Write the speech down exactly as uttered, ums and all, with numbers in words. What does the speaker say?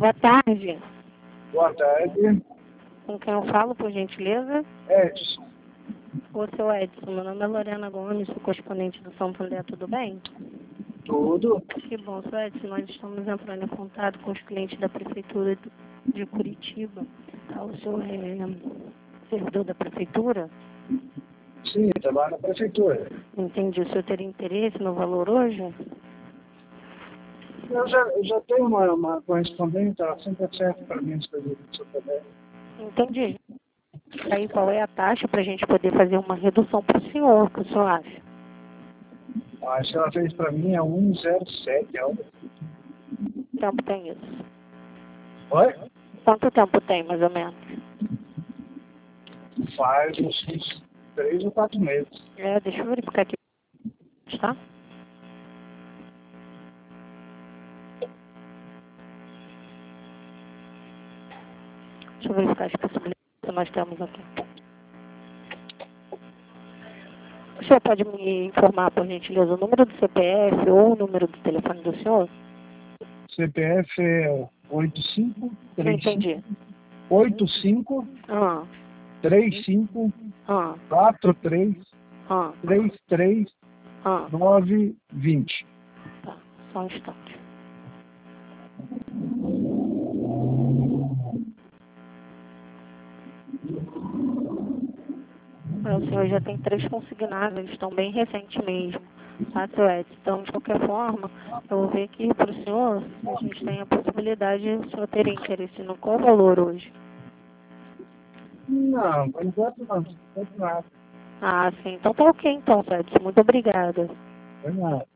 Boa tarde. Boa tarde. Com quem eu falo, por gentileza? Edson. Ô, seu Edson, meu nome é Lorena Gomes, sou correspondente do Santander, tudo bem? Tudo. Que bom, seu Edson, nós estamos entrando em contato com os clientes da Prefeitura de Curitiba. Ah, o senhor é servidor da Prefeitura? Sim, trabalho na prefeitura. Entendi. O senhor teria interesse no valor hoje? Eu já, eu já tenho uma, uma correspondente, ela sempre acerta para mim as coisas do Santander. Entendi. Aí qual é a taxa para a gente poder fazer uma redução para o senhor, o que o senhor acha? Mas que ela fez para mim é um zero sete, algo. Quanto tempo tem isso? Oi? Quanto tempo tem, mais ou menos? Faz uns, uns três ou quatro meses. É, deixa eu verificar aqui, tá? Deixa eu verificar as possibilidades que nós temos aqui. O senhor pode me informar, por gentileza, o número do C P F ou o número do telefone do senhor? C P F é oito cinco Não três entendi. oito cinco Ah, três cinco ah, quatro três ah, três três ah. nove dois zero. Tá, só um instante. É, o senhor já tem três consignados, eles estão bem recentes mesmo, tá, seu Edson? Então, de qualquer forma, eu vou ver aqui para o senhor se a gente tem a possibilidade de o senhor ter interesse no qual valor hoje. Não, por enquanto não, por enquanto nada. Ah, sim. Então tá ok, então, seu Edson. Muito obrigada. Por nada.